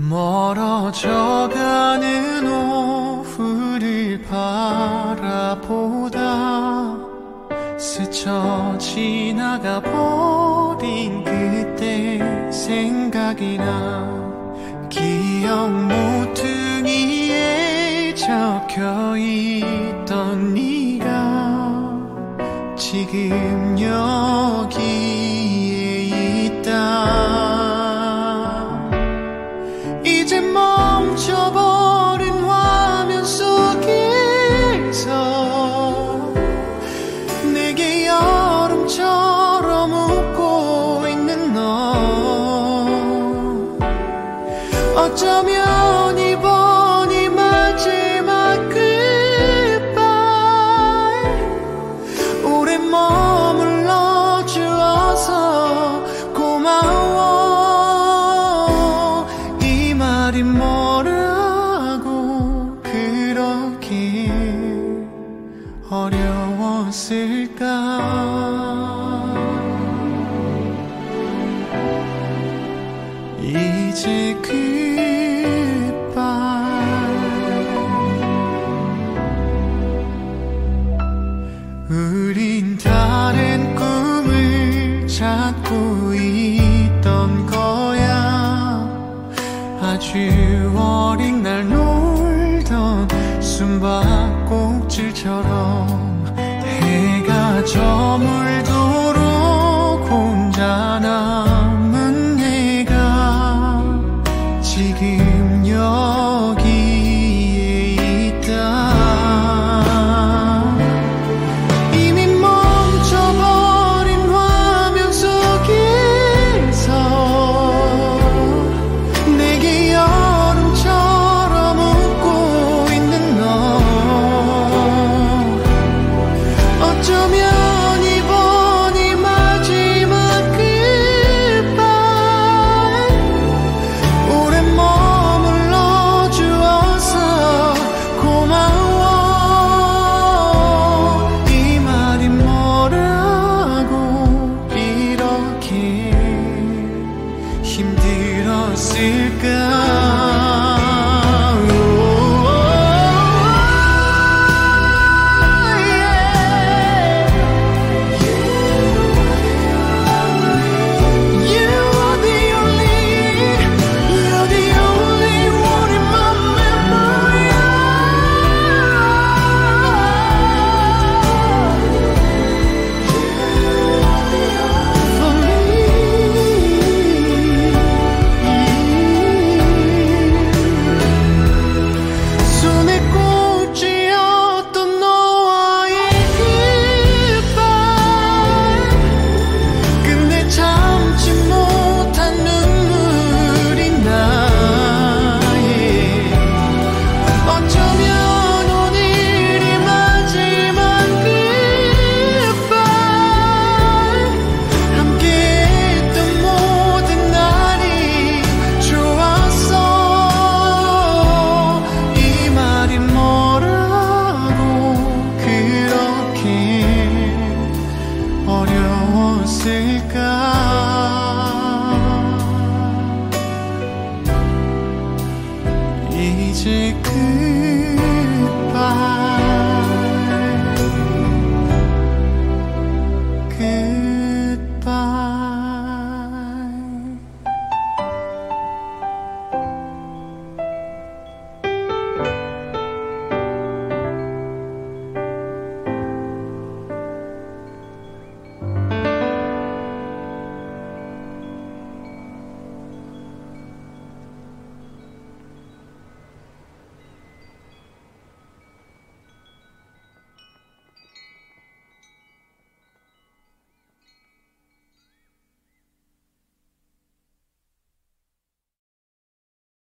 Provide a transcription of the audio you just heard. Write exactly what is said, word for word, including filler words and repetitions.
멀어져가는 오후를 바라보다 스쳐 지나가 버린 그때 생각이 나. 기억 모퉁이에 적혀있던 네가 지금 여기에 있다. 이제 멈춰버린 화면 속에서 내게 여름처럼 웃고 있는 너. 어쩌면 이번이 마지막 goodbye. 오래 머물러 주어서 고마워. 이 말이 뭐라고 그렇게 어려웠을까. 이제 우린 다른 꿈을 찾고 있던 거야. 아주 어린 날 놀던 숨바꼭질처럼 해가 저물도록 혼자 남은 내가 지금 여기에 있다. 힘들었을까.